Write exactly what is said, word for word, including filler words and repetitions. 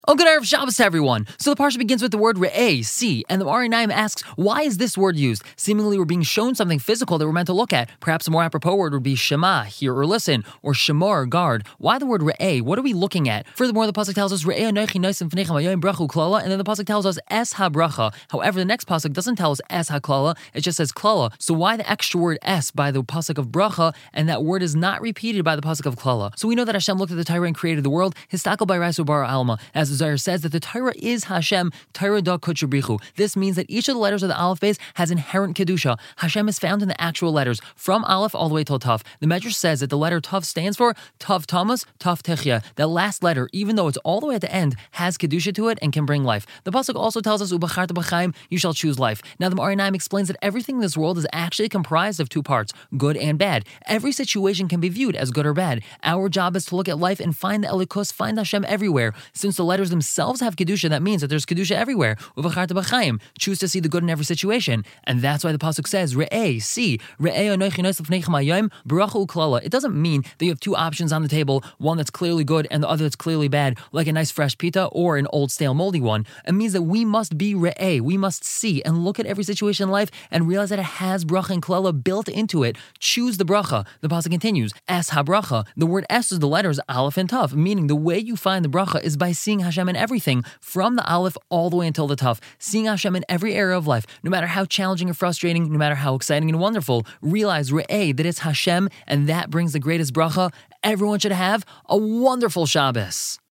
Oh, good Erev Shabbos to everyone. So the parsha begins with the word re'eh, see, and the Ari Naim asks, why is this word used? Seemingly we're being shown something physical that we're meant to look at. Perhaps a more apropos word would be shema, hear or listen, or shemar, guard. Why the word re'eh? What are we looking at? Furthermore, the pasuk tells us re'eh anochi nosim fnechem hayoim bracha klala, and then the pasuk tells us es ha-bracha. However, the next pasuk doesn't tell us es ha-klala, it just says klala. So why the extra word es by the pasuk of bracha, and that word is not repeated by the pasuk of klala? So we know that Hashem looked at the Torah and created the world, histakel by raisu bara alma, as the Zohar says that the Torah is Hashem, Torah da kutshabrichu. This means that each of the letters of the Aleph base has inherent Kedusha. Hashem is found in the actual letters, from Aleph all the way till Tav. The Medrash says that the letter Tav stands for Tav Tamas, Tav Techia. That last letter, even though it's all the way at the end, has Kedusha to it and can bring life. The Pasuk also tells us, Ubacharta b'chaim, you shall choose life. Now the Ari Naim explains that everything in this world is actually comprised of two parts, good and bad. Every situation can be viewed as good or bad. Our job is to look at life and find the Elikus, find Hashem everywhere. Since the letters themselves have Kedusha, that means that there's Kedusha everywhere. Uvacharta b'chaim, choose to see the good in every situation. And that's why the Pasuk says, Re'eh, see, Re'eh anochi nosim fnechem hayoim bracha uklala. It doesn't mean that you have two options on the table, one that's clearly good and the other that's clearly bad, like a nice fresh pita or an old stale moldy one. It means that we must be Re'eh, we must see and look at every situation in life and realize that it has bracha and klala built into it. Choose the bracha. The Pasuk continues, Es ha-bracha. The word Es is the letters Aleph and Tav, meaning the way you find the bracha is by seeing Hashem in everything, from the Aleph all the way until the Tav. Seeing Hashem in every area of life, no matter how challenging or frustrating, no matter how exciting and wonderful, realize, Re'eh, that it's Hashem, and that brings the greatest bracha. Everyone should have a wonderful Shabbos.